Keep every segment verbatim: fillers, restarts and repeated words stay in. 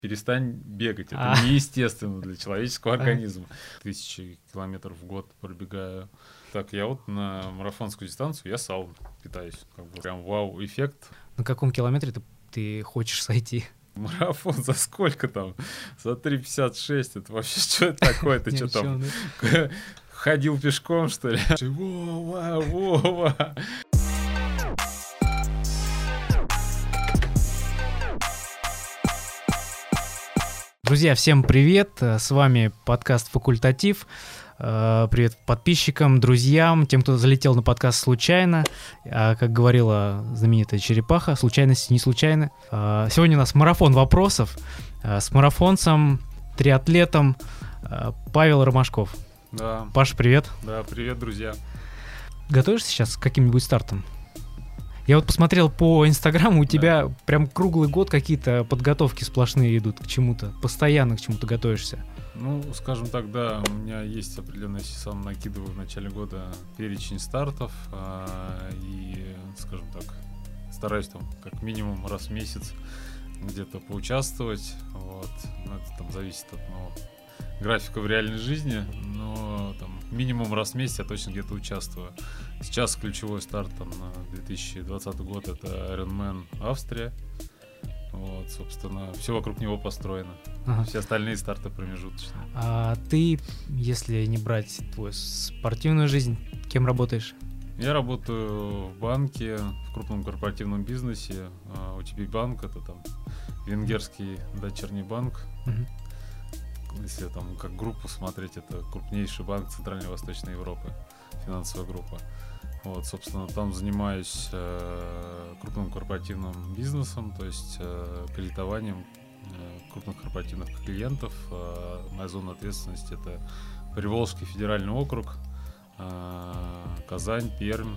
Перестань бегать. Это А. неестественно для человеческого организма. Тысячи километров в год пробегаю. Так, я вот на марафонскую дистанцию, я сауной питаюсь. Как бы прям вау-эффект. На каком километре ты, ты хочешь сойти? Марафон за сколько там? За три пятьдесят шесть. Это вообще что это такое? Ты что там? Ходил пешком, что ли? Вова, Вова. Друзья, всем привет! С вами подкаст «Факультатив». Привет подписчикам, друзьям, тем, кто залетел на подкаст случайно. Как говорила знаменитая черепаха, случайности не случайны. Сегодня у нас марафон вопросов с марафонцем, триатлетом Павел Ромашков. Да. Паша, привет. Да, привет, друзья. Готовишься сейчас к каким-нибудь стартам? Я вот посмотрел по Инстаграму, у тебя да. прям круглый год какие-то подготовки сплошные идут к чему-то, постоянно к чему-то готовишься. Ну, скажем так, да, у меня есть определенный, я сам накидываю в начале года перечень стартов, а, и, скажем так, стараюсь там как минимум раз в месяц где-то поучаствовать, вот, ну, это там зависит от моего графика в реальной жизни, но там минимум раз в месяц я точно где-то участвую. Сейчас ключевой старт там на две тысячи двадцатый год — это Ironman Австрия. Вот, собственно, все вокруг него построено. Ага. Все остальные старты промежуточные. А ты, если не брать твою спортивную жизнь, кем работаешь? Я работаю в банке, в крупном корпоративном бизнесе. о ти би банк — это там венгерский дочерний банк. Угу. Если там как группу смотреть, это крупнейший банк Центральной и Восточной Европы, финансовая группа. Вот, собственно, там занимаюсь э, крупным корпоративным бизнесом, то есть э, кредитованием э, крупных корпоративных клиентов. Э, моя зона ответственности — это Приволжский федеральный округ, э, Казань, Пермь,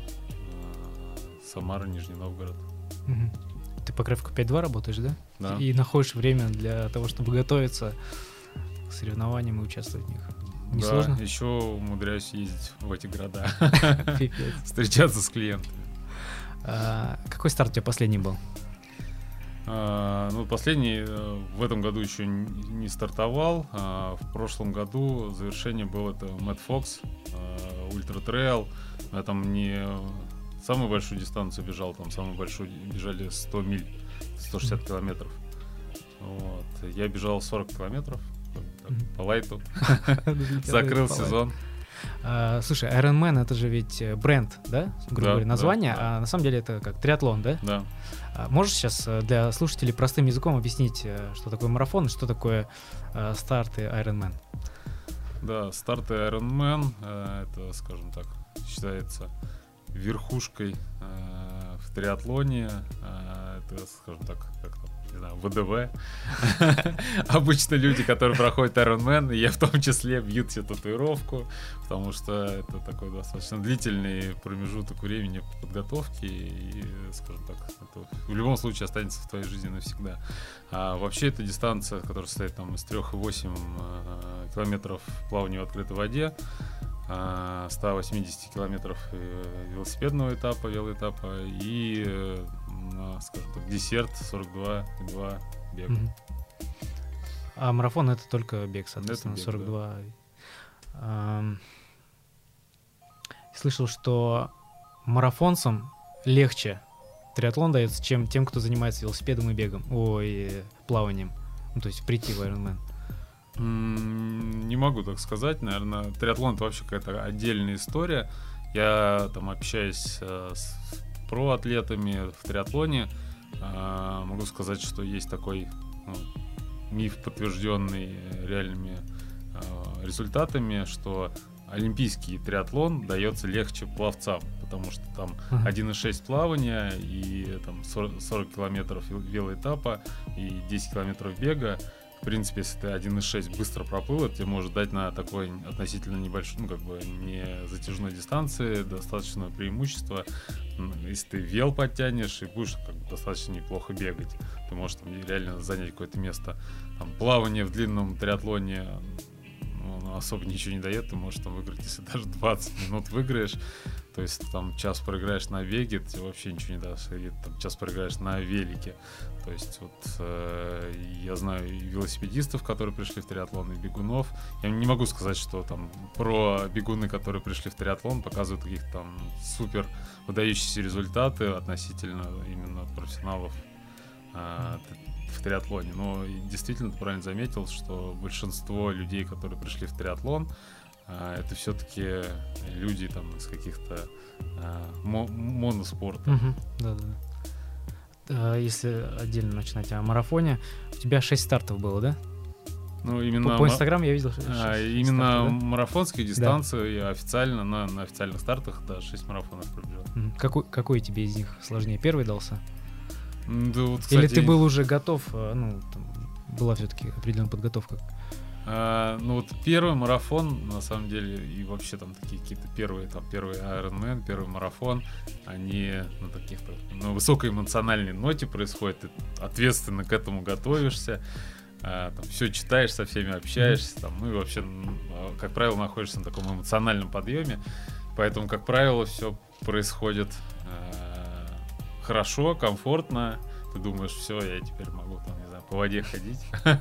э, Самара, Нижний Новгород. Угу. Ты по графику пять два работаешь, да? Да. И находишь время для того, чтобы готовиться к соревнованиям и участвовать в них. Не да, сложно? Еще умудряюсь ездить в эти города, встречаться с клиентами. А, какой старт у тебя последний был? А, ну, последний в этом году еще не стартовал. А, в прошлом году завершение было это Mad Fox, Ультра Трейл. Я там не самую большую дистанцию бежал, там самую большую бежали сто миль, сто шестьдесят километров. Вот. Я бежал сорок километров. Так, по лайту. Закрыл сезон. А, слушай, Ironman — это же ведь бренд, да? Грубо да, говоря, название, да, да. А на самом деле это как триатлон, да? Да. А можешь сейчас для слушателей простым языком объяснить, что такое марафон и что такое а, старты Ironman? Да, старты Ironman — это, скажем так, считается верхушкой э, в триатлоне. Э, это, скажем так, как там, не знаю, вэ дэ вэ. Обычно люди, которые проходят Ironman, и я в том числе, бьют себе татуировку, потому что это такой достаточно длительный промежуток времени подготовки, и, скажем так, это в любом случае останется в твоей жизни навсегда. А вообще это дистанция, которая состоит там из трёх и восьми э, километров плавания в открытой воде, сто восемьдесят километров велосипедного этапа, велоэтапа и, скажем так, десерт сорок два и два бег. Mm-hmm. А марафон — это только бег, соответственно, бег, сорок два. Да. А, слышал, что марафонцам легче триатлон дается, чем тем, кто занимается велосипедом и бегом, ой, плаванием, ну, то есть прийти в Ironman. Не могу так сказать, наверное, триатлон — это вообще какая-то отдельная история. Я там общаюсь э, с проатлетами в триатлоне, э, могу сказать, что есть такой ну, миф, подтвержденный реальными э, результатами, что олимпийский триатлон дается легче пловцам, потому что там uh-huh. один и шесть плавания и там сорок километров велоэтапа и десять километров бега. В принципе, если ты один и шесть быстро проплыл, это тебе может дать на такой относительно небольшой, ну, как бы не затяжной дистанции достаточное преимущество. Если ты вел подтянешь и будешь как бы достаточно неплохо бегать, ты можешь там реально занять какое-то место. Там, плавание в длинном триатлоне ну, особо ничего не дает, ты можешь там выиграть, если даже двадцать минут выиграешь. То есть там час проиграешь на беге, ты вообще ничего не дашь, или там час проиграешь на велике. То есть вот э, я знаю и велосипедистов, которые пришли в триатлон, и бегунов. Я не могу сказать, что там про бегуны, которые пришли в триатлон, показывают каких-то там супер выдающиеся результаты относительно именно профессионалов э, в триатлоне. Но действительно, ты правильно заметил, что большинство людей, которые пришли в триатлон, это все-таки люди там из каких-то а, мо- моноспорта. Угу, да, да. А, если отдельно начинать о марафоне, у тебя шесть стартов было, да? Ну, именно по, по Инстаграму я видел шесть, а, шесть именно стартов, да? марафонские дистанции, да. Официально на, на официальных стартах, да, шесть марафонов пробежал. Какой, какой тебе из них сложнее? Первый дался? Да, вот, кстати, или ты был уже готов, ну, там была все-таки определенная подготовка? А, ну вот первый марафон, на самом деле, и вообще там такие какие-то первые, там первый Ironman, первый марафон, они на таких-то, на высокой эмоциональной ноте происходят, ты ответственно к этому готовишься, а, там все читаешь, со всеми общаешься, там, ну и вообще, как правило, находишься на таком эмоциональном подъеме, поэтому, как правило, все происходит а, хорошо, комфортно. Ты думаешь, все, я теперь могу там, не знаю, по воде ходить.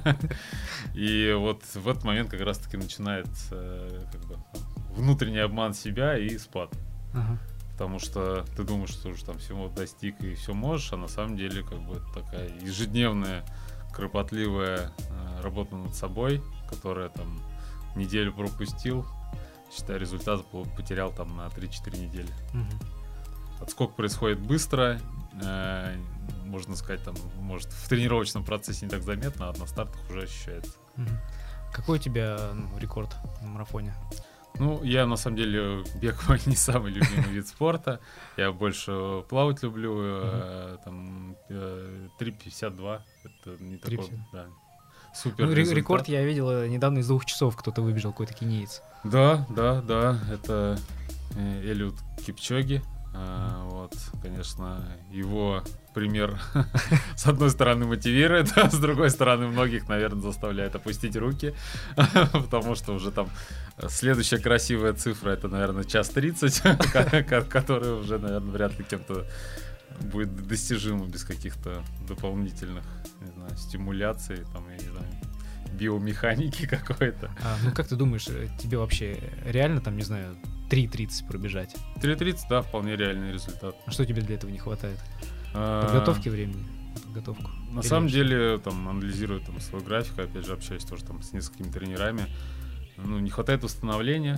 И вот в этот момент как раз-таки начинается как бы внутренний обман себя и спад. Ага. Потому что ты думаешь, что уже там всего достиг и все можешь, а на самом деле как бы такая ежедневная, кропотливая работа над собой, которая там неделю пропустил, считай, результат потерял там на три-четыре недели. Угу. Отскок происходит быстро, э, можно сказать, там, может, в тренировочном процессе не так заметно, а на стартах уже ощущается. Угу. Какой у тебя ну, рекорд в марафоне? Ну, я, на самом деле, бег мой не самый любимый вид спорта. Я больше плавать люблю. Uh-huh. Там три пятьдесят два. Это не такой, да, супер ну, результат. Рекорд я видел недавно из двух часов. Кто-то выбежал, какой-то кениец. Да, да, да. Это Элиот Кипчоги. А, вот, конечно, его пример с одной стороны мотивирует, а с другой стороны многих, наверное, заставляет опустить руки, потому что уже там следующая красивая цифра — это, наверное, час тридцать, которая уже, наверное, вряд ли кем-то будет достижима без каких-то дополнительных, не знаю, стимуляций, там, я не знаю, биомеханики какой-то. А, ну как ты думаешь, тебе вообще реально там, не знаю, три тридцать пробежать? три тридцать, да, вполне реальный результат. А что тебе для этого не хватает? Подготовки времени? Подготовку? На Или самом что? деле, там, анализируя там, свой график, опять же, общаюсь тоже там с несколькими тренерами, ну, не хватает восстановления,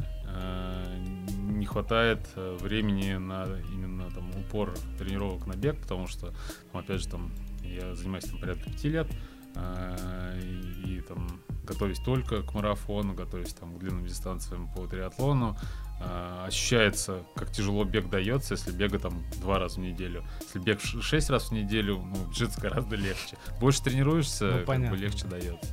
не хватает времени на именно там упор тренировок на бег, потому что, там, опять же, там, я занимаюсь там порядка пяти лет, и, и там готовясь только к марафону, готовясь там к длинным дистанциям по триатлону, э, ощущается, как тяжело бег дается, если бега там два раза в неделю. Если бег шесть раз в неделю, ну, бежится гораздо легче. Больше тренируешься, ну, как бы легче дается.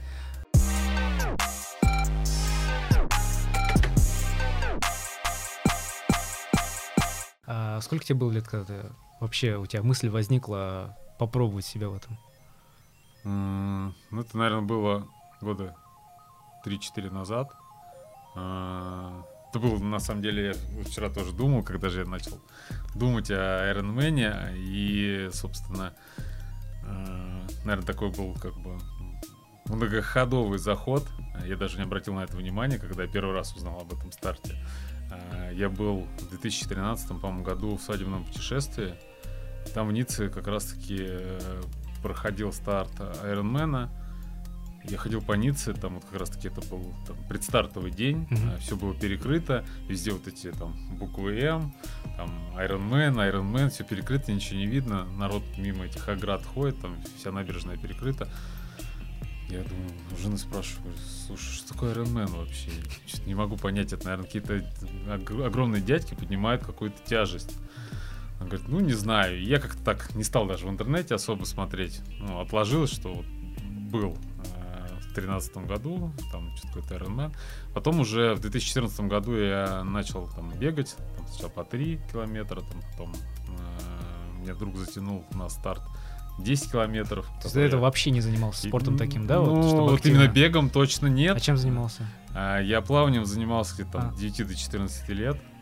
А сколько тебе было лет, когда ты, вообще у тебя мысль возникла попробовать себя в этом? Ну, это, наверное, было года три-четыре назад. Это было, на самом деле, я вчера тоже думал, когда же я начал думать о Ironman, и, собственно, наверное, такой был как бы многоходовый заход. Я даже не обратил на это внимания, когда я первый раз узнал об этом старте. Я был в две тысячи тринадцатом, по-моему, году в свадебном путешествии. Там в Ницце как раз-таки проходил старт Ironman. Я ходил по Ницце, там вот как раз-таки это был там, предстартовый день, mm-hmm. все было перекрыто, везде вот эти там буквы М, там Ironman, Ironman, все перекрыто, ничего не видно, народ мимо этих оград ходит, там вся набережная перекрыта. Я думаю, у жены спрашиваю, слушай, что такое Ironman вообще? Что-то не могу понять, это, наверное, какие-то огромные дядьки поднимают какую-то тяжесть. Он говорит, ну не знаю, я как-то так не стал даже в интернете особо смотреть, ну, отложилось, что вот был в тринадцатом году, там что-то какой-то Ironman. Потом уже в две тысячи четырнадцатом году я начал там бегать, там, сначала по три километра, там, потом э, меня друг затянул на старт десять километров. То есть до этого вообще не занимался спортом таким, да? Ну, вот, вот именно бегом точно нет. А чем занимался? А, я плаванием занимался где-то там а. с девяти до четырнадцати лет. Ага.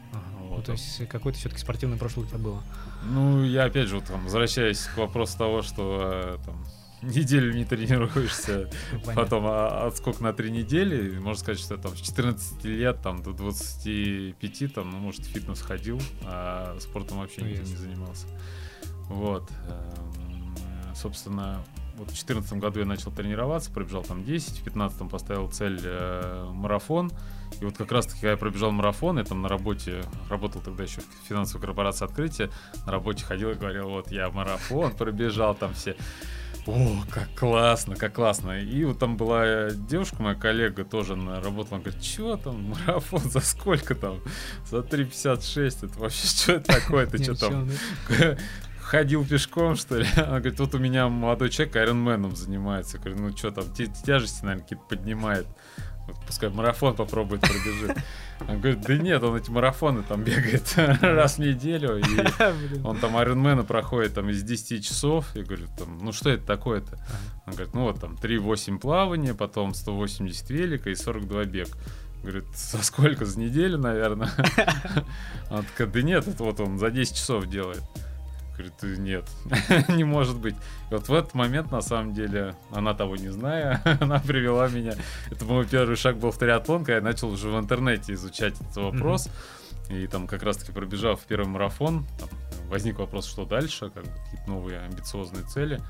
Вот. Ну, то есть какое-то все-таки спортивное прошлое у тебя было? Ну, я опять же, вот, там, возвращаясь к вопросу того, что там, неделю не тренируешься, потом а, отскок на три недели, можно сказать, что там, с четырнадцати лет там, до двадцати пяти, там, ну, может, в фитнес ходил, а спортом вообще никто не занимался. Вот. Собственно, вот в две тысячи четырнадцатом году я начал тренироваться, пробежал там десять, в две тысячи пятнадцатом поставил цель э, марафон. И вот как раз-таки, когда я пробежал марафон, я там на работе, работал тогда еще в финансовой корпорации «Открытие», на работе ходил и говорил, вот я марафон пробежал, там все... О, как классно, как классно. И вот там была девушка, моя коллега, тоже она работала, она говорит, чего там, марафон, за сколько там? За три пятьдесят шесть, это вообще что это такое, ты что там... Ходил пешком, что ли? Она говорит, вот у меня молодой человек айронменом занимается. Я говорю, ну что там, тяжести, наверное, какие-то поднимает. Вот, пускай марафон попробует, пробежит. Он говорит, да нет, он эти марафоны там бегает раз в неделю. И он там айронмена проходит там из десяти часов. Я говорю, там, ну что это такое-то? Он говорит, ну вот там три восемь плавания, потом сто восемьдесят велика и сорок два бег. Говорит, за сколько? За неделю, наверное? Она такая, да нет, это вот он за десять часов делает. Говорит, нет, не может быть. И вот в этот момент, на самом деле, она того не зная, она привела меня. Это мой первый шаг был в триатлон, когда я начал уже в интернете изучать этот вопрос. Mm-hmm. И там как раз-таки пробежав первый марафон, там, возник вопрос, что дальше, как бы, какие-то новые амбициозные цели.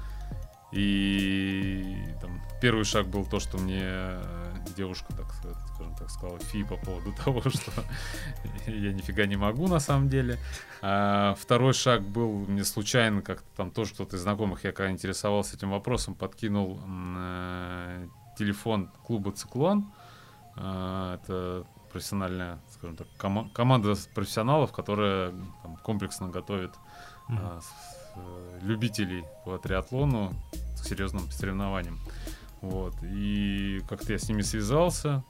И там, первый шаг был то, что мне девушка, так, скажем так, сказала фи по поводу того, что я нифига не могу на самом деле. А второй шаг был мне случайно, как-то там тоже кто-то из знакомых, я когда интересовался этим вопросом, подкинул э, телефон клуба «Циклон». Э, это профессиональная, скажем так, ком- команда профессионалов, которая там, комплексно готовит э, любителей по триатлону к серьезным соревнованиям. Вот. И как-то я с ними связался.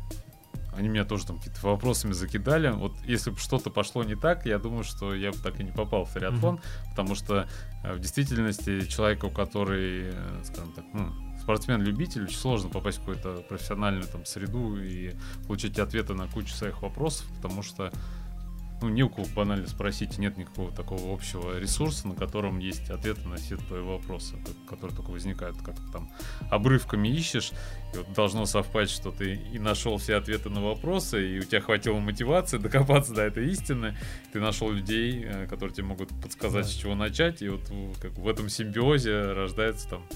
Они меня тоже там какие-то вопросами закидали. Вот если бы что-то пошло не так, я думаю, что я бы так и не попал в триатлон, mm-hmm. потому что в действительности человеку, который, скажем так, ну, спортсмен-любитель, очень сложно попасть в какую-то профессиональную там среду и получить ответы на кучу своих вопросов, потому что ну, не у кого банально спросить, нет никакого такого общего ресурса, на котором есть ответы на все твои вопросы, которые только возникают, как там обрывками ищешь, и вот должно совпасть, что ты и нашел все ответы на вопросы, и у тебя хватило мотивации докопаться до этой истины, ты нашел людей, которые тебе могут подсказать, да. с чего начать, и вот как в этом симбиозе рождается там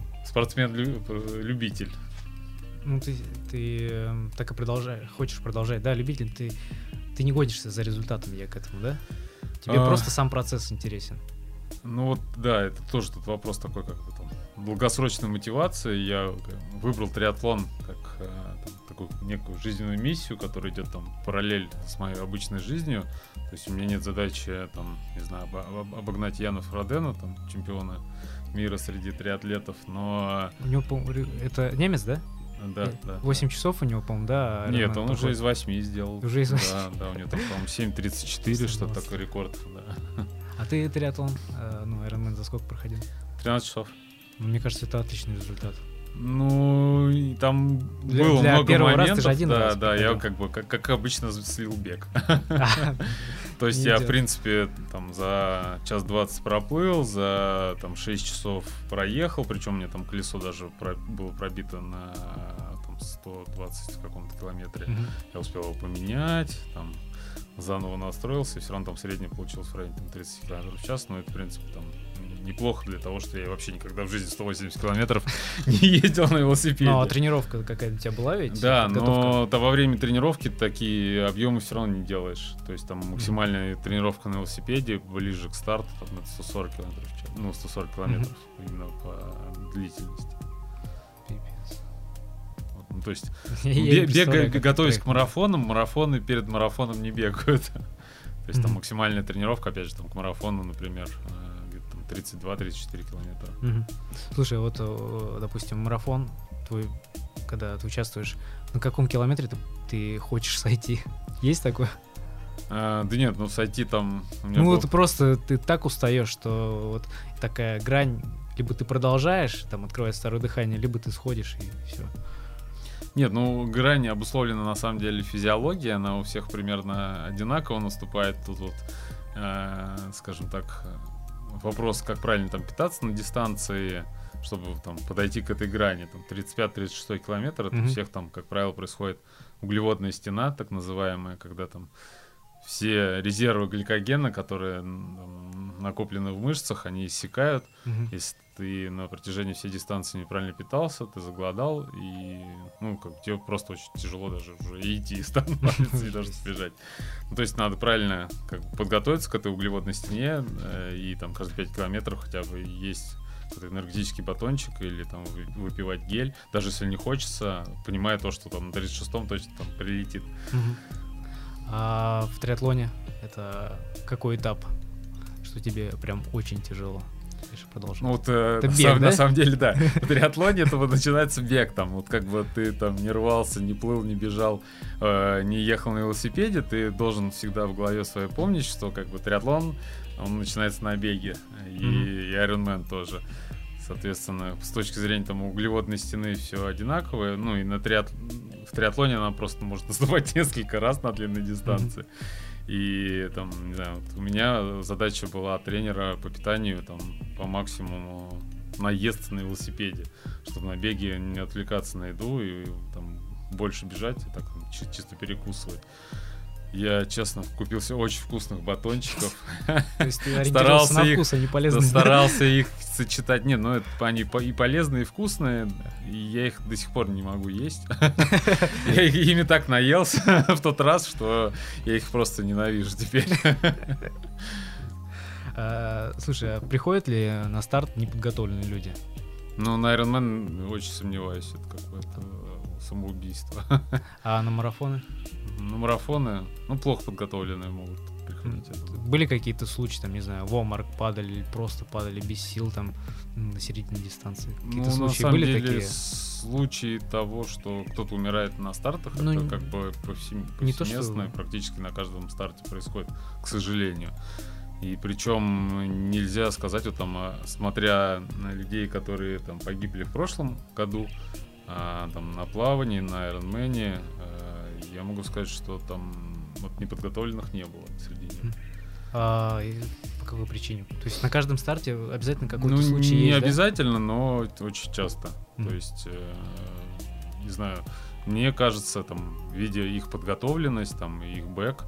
спортсмен-любитель. Ну, ты, ты так и продолжаешь, хочешь продолжать, да, любитель, ты Ты не гонишься за результатом, я к этому, да? Тебе а... просто сам процесс интересен. Ну вот, да, это тоже тут вопрос такой, как бы там, долгосрочной мотивации. Я выбрал триатлон как там, такую некую жизненную миссию, которая идет там параллель с моей обычной жизнью. То есть у меня нет задачи, там, не знаю, об- обогнать Яна Фродена, там, чемпиона мира среди триатлетов, но... У него, это немец, да? Да, да. восемь да. часов у него, по-моему, да? Нет, он уже из восьми сделал. Уже из восьми? Да, да, у него там, по-моему, семь тридцать четыре, что-то такой рекорд, да. А ты триатлон, ну, Ironman за сколько проходил? тринадцать часов. Мне кажется, это отличный результат. Ну, там для, было для много первого моментов. Раз ты же один да, раз да, проходил. я как бы, как, как обычно, слил бег. То есть я, в принципе, там за час двадцать проплыл, за там шесть часов проехал, причем мне там колесо даже было пробито на сто двадцать в каком-то километре. Mm-hmm. Я успел его поменять, там, заново настроился, и все равно там средний получился в районе там, тридцать километров в час, но это, в принципе, там неплохо для того, что я вообще никогда в жизни сто восемьдесят километров не ездил на велосипеде. Ну, а тренировка какая-то у тебя была ведь? Да, но да, во время тренировки такие объемы все равно не делаешь. То есть там максимальная mm-hmm. тренировка на велосипеде ближе к старту, там, это сто сорок километров в час. Ну, сто сорок километров mm-hmm. именно по длительности. Ну, то есть, бег, готовясь к марафонам, марафоны перед марафоном не бегают. То есть, там максимальная тренировка, опять же, там к марафону, например, где-то там тридцать два тридцать четыре километра. Mm-hmm. Слушай, вот, допустим, марафон твой, когда ты участвуешь, на каком километре ты, ты хочешь сойти? Есть такое? А, да нет, ну сойти там... Ну, был... вот просто ты так устаешь, что вот такая грань, либо ты продолжаешь, там, открывается второе дыхание, либо ты сходишь и все. Нет, ну грань обусловлена на самом деле физиологией, она у всех примерно одинаково наступает. Тут вот, э, скажем так, вопрос, как правильно там питаться на дистанции, чтобы там подойти к этой грани, там тридцать пять тридцать шесть километр, это mm-hmm. у всех там, как правило, происходит углеводная стена, так называемая, когда там все резервы гликогена, которые там накоплены в мышцах, они иссякают. Mm-hmm. Если ты на протяжении всей дистанции неправильно питался, ты заголодал, и ну, как, тебе просто очень тяжело даже уже идти, становиться и даже бежать. Ну, то есть надо правильно как бы подготовиться к этой углеводной стене, э, и там каждые пять километров хотя бы есть какой-то энергетический батончик или там выпивать гель, даже если не хочется, понимая то, что там на тридцать шестом точно там прилетит. А в триатлоне это какой этап, что тебе прям очень тяжело? Продолжим. Ну вот э, на, бег, сам, да? на самом деле, да. В триатлоне это вот начинается бег, там вот как бы ты там не рвался, не плыл, не бежал, э, не ехал на велосипеде, ты должен всегда в голове своей помнить, что как бы триатлон, он начинается на беге, и, mm-hmm. и Ironman тоже. Соответственно, с точки зрения там углеводной стены все одинаковое, ну и на триат... в триатлоне она просто может наступать несколько раз на длинной дистанции. Mm-hmm. И там, не знаю, вот у меня задача была от тренера по питанию там по максимуму наесться на велосипеде, чтобы на беге не отвлекаться на еду и там больше бежать и так там, чи- чисто перекусывать. Я, честно, купил себе очень вкусных батончиков. То есть ты ориентировался на вкус, они полезные. Старался их сочетать. Нет, ну это они и полезные, и вкусные, и я их до сих пор не могу есть. Я ими так наелся в тот раз, что я их просто ненавижу теперь. Слушай, а приходят ли на старт неподготовленные люди? Ну, на Ironman очень сомневаюсь, это какое-то самоубийство. А на марафоны? На марафоны, ну, плохо подготовленные могут приходить. Были какие-то случаи, там, не знаю, в обморок падали или просто падали без сил там на середине дистанции? Какие-то ну, случаи на самом были деле, такие? Случаи того, что кто-то умирает на стартах, ну, это как бы повсем... повсеместно, что... практически на каждом старте происходит, к сожалению. И причем нельзя сказать, вот там, смотря на людей, которые там погибли в прошлом году, а, там на плавании, на Ironman, а, я могу сказать, что там вот неподготовленных не было среди них. А, и по какой причине? То есть на каждом старте обязательно какой-то ну, случай не есть, обязательно, да? Но очень часто. Mm. То есть, э, не знаю, мне кажется, там, видя их подготовленность, там, их бэк,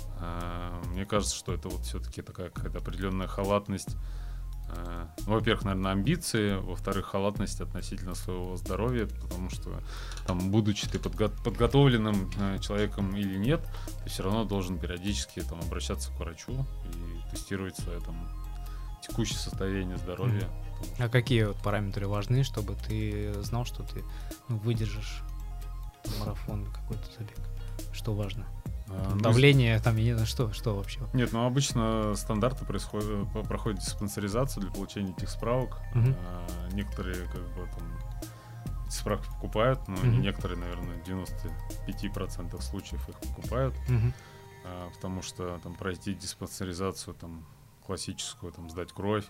э, мне кажется, что это вот все-таки такая какая-то определенная халатность. Э, ну, во-первых, наверное, амбиции, во-вторых, халатность относительно своего здоровья, потому что, там, будучи ты подго- подготовленным э, человеком или нет, ты все равно должен периодически там обращаться к врачу и тестировать свое там текущее состояние здоровья. Mm-hmm. А какие вот параметры важны, чтобы ты знал, что ты ну, выдержишь марафон, какой-то забег? Что важно? А, Давление, ну, там, я не знаю, что, что вообще? Нет, ну обычно стандарты происходят, проходят диспансеризацию для получения этих справок. Mm-hmm. А, некоторые как бы там эти справки покупают, но Mm-hmm. некоторые, наверное, в девяноста пяти процентах случаев их покупают, Mm-hmm. а, потому что там пройти диспансеризацию там классическую, там сдать кровь,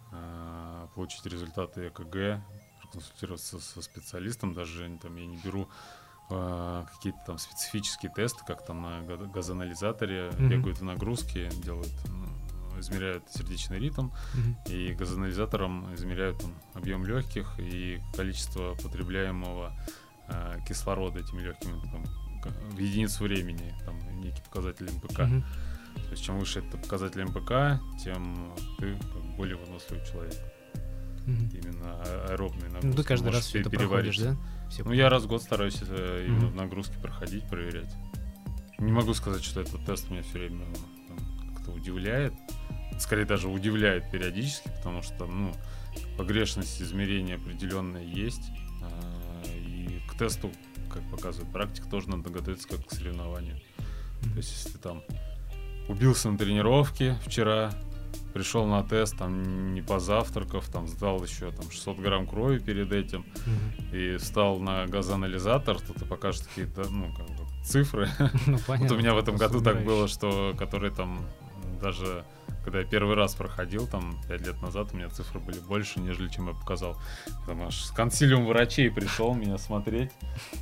а, получить результаты ЭКГ, консультироваться со специалистом, даже там я не беру а, какие-то там специфические тесты, как там на газоанализаторе, mm-hmm. бегают в нагрузки, делают, ну, измеряют сердечный ритм, mm-hmm. и газоанализатором измеряют там объем легких и количество потребляемого а, кислорода этими легкими там, в единицу времени, там некий показатель эм пэ ка. Mm-hmm. То есть чем выше этот показатель эм пэ ка, тем ты как, более выносливый человек. Mm-hmm. Именно аэробные нагрузки. Ну, ты каждый раз все это проходишь, да? Все ну, я раз в год стараюсь э, именно mm-hmm. нагрузки проходить, проверять. Не могу сказать, что этот тест меня все время там, как-то удивляет. Скорее даже удивляет периодически, потому что ну, погрешность измерения определенная есть. Э, и к тесту, как показывает практика, тоже надо готовиться как к соревнованию. Mm-hmm. То есть если ты там убился на тренировке вчера, пришел на тест, там не позавтракав, там сдал еще там шестьсот грамм крови перед этим mm-hmm. и встал на газоанализатор, то ты покажешь какие-то, ну, как бы цифры. Ну, понятно, вот у меня в этом году так было, что которые там даже когда я первый раз проходил, там, пять лет назад, у меня цифры были больше, нежели чем я показал. Там аж консилиум врачей пришел меня смотреть.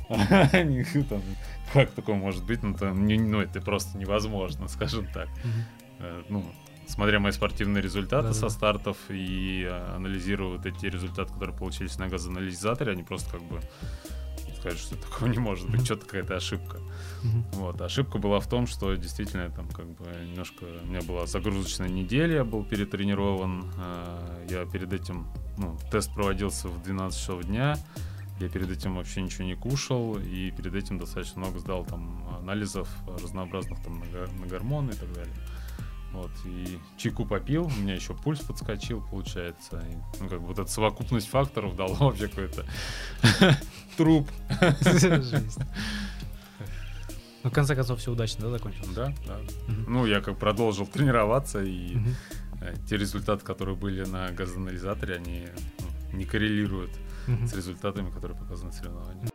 Как такое может быть? Ну, это просто невозможно, скажем так. Ну, смотря мои спортивные результаты со стартов и анализируя вот эти результаты, которые получились на газоанализаторе, они просто как бы сказать, что такого не может быть, что-то какая-то ошибка. Mm-hmm. Вот. Ошибка была в том, что действительно там как бы немножко у меня была загрузочная неделя, я был перетренирован, я перед этим, ну, тест проводился в двенадцать часов дня, я перед этим вообще ничего не кушал, и перед этим достаточно много сдал там анализов разнообразных там на, на гормоны и так далее. Вот, и чайку попил, у меня еще пульс подскочил, получается. И, ну, как бы вот эта совокупность факторов дала вообще какой-то труп. Ну, в конце концов, все удачно, да, закончилось? Да, да. Ну, я как продолжил тренироваться, и те результаты, которые были на газоанализаторе, они не коррелируют с результатами, которые показаны в соревнованиях.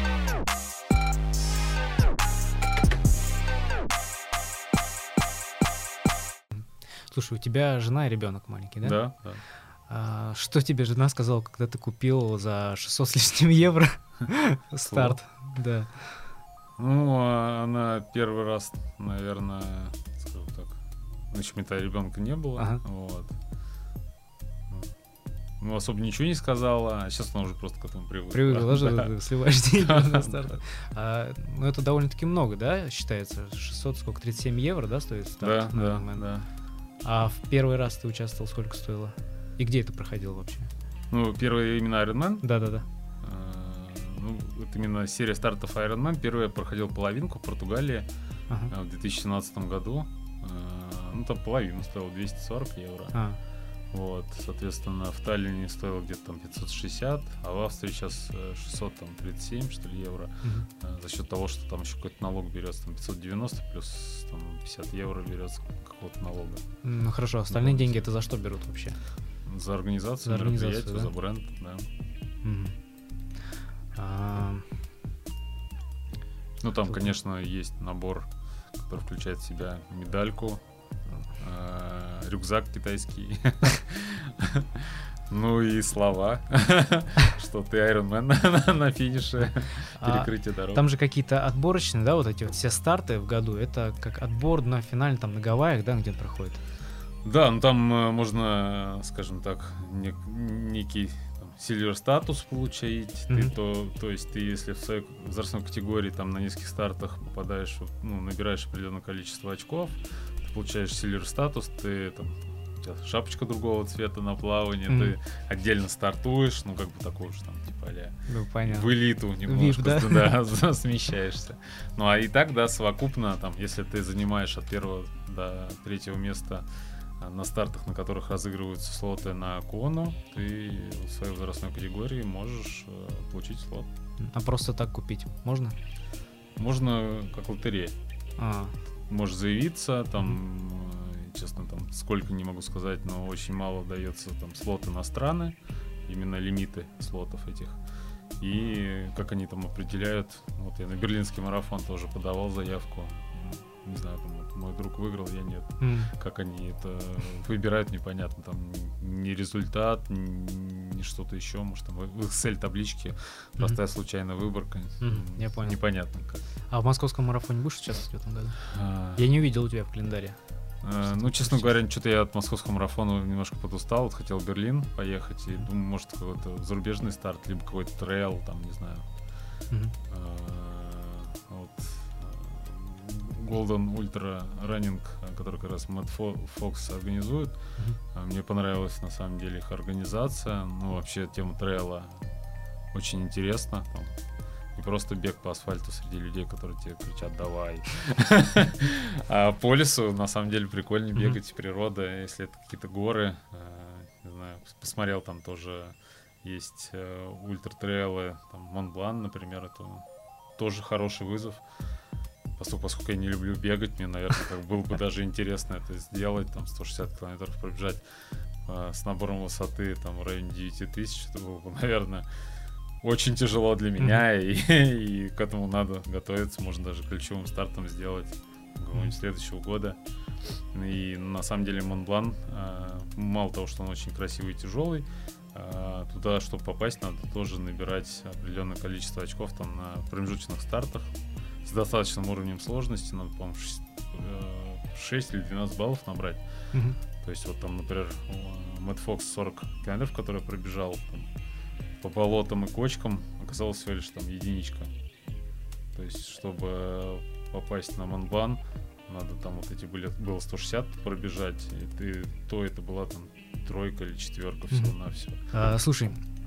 Слушай, у тебя жена и ребенок маленький, да? Да, да. А, что тебе жена сказала, когда ты купил за шестьсот с лишним евро старт? Да. Ну, она первый раз, наверное, скажу так, значит, у меня ребенка не было, ага. Вот. Ну, особо ничего не сказала, а сейчас она уже просто к этому привыкла. Привыкла, да, сливаешь деньги на старт. А, ну, это довольно-таки много, да, считается? шестьсот, сколько, тридцать семь евро, да, стоит старт? Да, да, да. А в первый раз ты участвовал, сколько стоило? И где это проходило вообще? Ну, первый именно Ironman? Да-да-да. А, ну, это именно серия стартов Ironman. Первый я проходил половинку в Португалии ага. в две тысячи семнадцатом году. А, ну, там половину стоило двести сорок евро. А. Вот, соответственно, в Таллине стоило где-то там пятьсот шестьдесят, а в Австрии сейчас шестьсот тридцать семь, что ли, евро. Uh-huh. За счет того, что там еще какой-то налог берется, там пятьсот девяносто плюс там, пятьдесят евро берется какого-то налога. Ну хорошо, остальные ну, деньги это за что берут вообще? За организацию, за мероприятие, да? За бренд, да. Uh-huh. А... Ну там, Тут... конечно, есть набор, который включает в себя медальку, Uh, рюкзак китайский, ну и слова, что ты Ironman на финише перекрытия дорог. Там же какие-то отборочные, да, вот эти вот все старты в году, это как отбор на финальный там на Гавайях, да, где он проходит? Да, ну там можно, скажем так, некий сильвер статус получить, mm-hmm. ты, то, то есть ты, если в своей возрастной категории там на низких стартах попадаешь, ну, набираешь определенное количество очков, получаешь сильвер статус, ты там, у тебя шапочка другого цвета на плавании, mm-hmm. ты отдельно стартуешь, ну как бы такой уж там типа а-ля ну, понятно. В элиту немножко ви ай пи, да? Да, смещаешься. Ну а и так, да, совокупно, там, если ты занимаешь от первого до третьего места на стартах, на которых разыгрываются слоты на Кону, ты в своей возрастной категории можешь э, получить слот. А просто так купить можно? Можно как лотерея. А. Можешь заявиться, там, mm-hmm. честно, там сколько не могу сказать, но очень мало дается там слоты на страны, именно лимиты слотов этих. И как они там определяют, вот я на берлинский марафон тоже подавал заявку, не знаю, там вот мой друг выиграл, я нет. Mm. Как они это выбирают, непонятно, там ни результат, ни что-то еще, может там в Excel-табличке простая mm-hmm. случайная выборка. Mm-hmm. Я понял. Непонятно как. А в московском марафоне будешь участвовать в этом году? А... Я не увидел у тебя в календаре. А, ну, честно говоря, что-то я от московского марафона немножко подустал, вот хотел в Берлин поехать, и думаю, может, какой-то зарубежный старт, либо какой-то трейл, там, не знаю. Mm-hmm. А, вот. Golden Ultra Running, который как раз Мэтт Фокс организует. Mm-hmm. Мне понравилась на самом деле их организация. Ну, вообще тема трейла очень интересна. Там, не просто бег по асфальту среди людей, которые тебе кричат «давай». А по лесу на самом деле прикольно бегать, природа, если это какие-то горы. Не знаю, посмотрел, там тоже есть ультра-трейлы, там Монблан, например, это тоже хороший вызов. Поскольку, поскольку я не люблю бегать, мне, наверное, как было бы даже интересно это сделать, там сто шестьдесят километров пробежать э, с набором высоты там в районе девять тысяч, это было бы, наверное, очень тяжело для меня, mm-hmm. и, и к этому надо готовиться, можно даже ключевым стартом сделать какого-нибудь mm-hmm. следующего года. И на самом деле Монблан, мало того, что он очень красивый и тяжелый, туда, чтобы попасть, надо тоже набирать определенное количество очков там на промежуточных стартах с достаточным уровнем сложности. Надо, по-моему, шесть или двенадцать баллов набрать. Мгм. То есть вот там, например, Мэтт Фокс сорок километров, который пробежал там, по болотам и кочкам, оказалось всего лишь там единичка. То есть, чтобы попасть на Монблан, надо там вот эти были, было сто шестьдесят пробежать, и ты, то это была там тройка или четверка всего-навсего. А, слушай,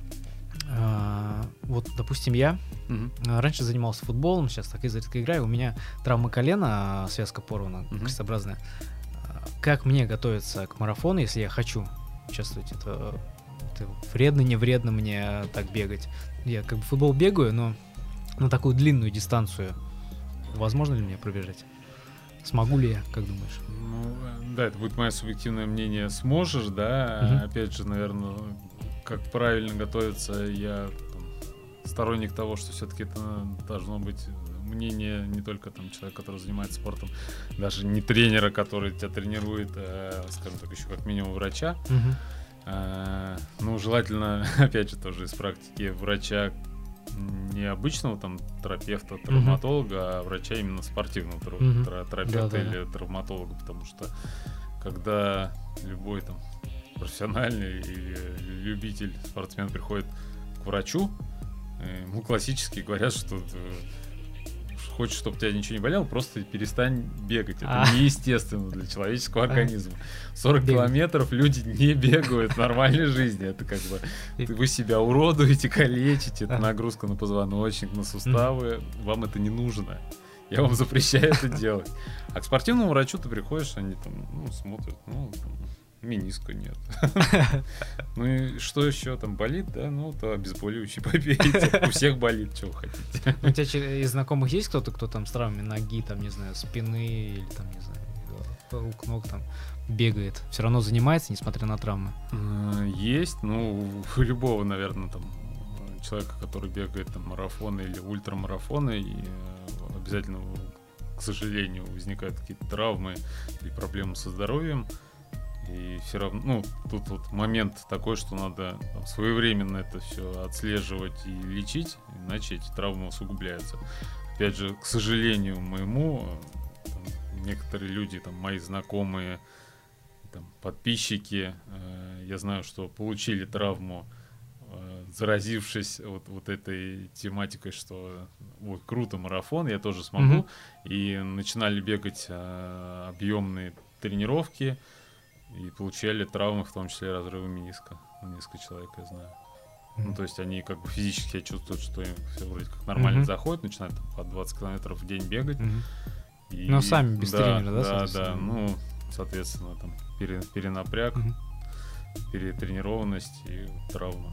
а, вот, допустим, я Мгм. а, раньше занимался футболом, сейчас так изредка играю, у меня травма колена, а, связка порвана, Мгм. крестообразная. А, Как мне готовиться к марафону, если я хочу участвовать? Это, это вредно, не вредно мне так бегать? Я как бы в футбол бегаю, но на такую длинную дистанцию возможно ли мне пробежать? Смогу ли я, как думаешь? Ну, э, да, это будет мое субъективное мнение. Сможешь, да. Мгм. Опять же, наверное, как правильно готовиться, я там, сторонник того, что все-таки это должно быть мнение не только там человека, который занимается спортом, даже не тренера, который тебя тренирует, а, скажем так, еще как минимум врача. Мгм. А, ну, желательно, опять же, тоже из практики врача, не обычного там терапевта, травматолога, а врача именно спортивного тер- Мгм. тера- терапевта Да-да-да. или травматолога, потому что когда любой там профессиональный или любитель спортсмен приходит к врачу, э, ему классически говорят, что ты хочешь, чтобы у тебя ничего не болело, просто перестань бегать. Это А. неестественно для человеческого А. организма. сорок Бегать. километров люди не бегают в нормальной жизни. Это как бы И- вы себя уродуете, калечите. Это А. нагрузка на позвоночник, на суставы. Вам это не нужно. Я вам запрещаю это делать. А к спортивному врачу ты приходишь, они там ну, смотрят, ну, там, мениска нет. Ну и что еще там болит, да? Ну, то обезболивающий попейте. У всех болит, что вы хотите. У тебя че- из знакомых есть кто-то, кто там с травмами ноги, там, не знаю, спины или там, не знаю, рук, ног там бегает? Все равно занимается, несмотря на травмы? Э, Есть, ну, у любого, наверное, там человека, который бегает там марафоны или ультрамарафоны, и э, обязательно, к сожалению, возникают какие-то травмы или проблемы со здоровьем. И все равно, ну, тут вот момент такой, что надо там, своевременно это все отслеживать и лечить, иначе эти травмы усугубляются. Опять же, к сожалению моему, э, там, некоторые люди, там, мои знакомые, там, подписчики, э, я знаю, что получили травму, э, заразившись вот, вот этой тематикой, что вот круто, марафон, я тоже смогу, Мгм. и начинали бегать э, объемные тренировки, и получали травмы, в том числе разрывы мениска. Несколько человек я знаю. Ну, то есть они как бы физически чувствуют, что им все вроде как нормально Мгм. заходит, начинают там, по двадцать километров в день бегать. Мгм. И- Но сами без да, тренера, да, Да, да, соответственно? ну, соответственно, там пере- перенапряг, Мгм. перетренированность и травма.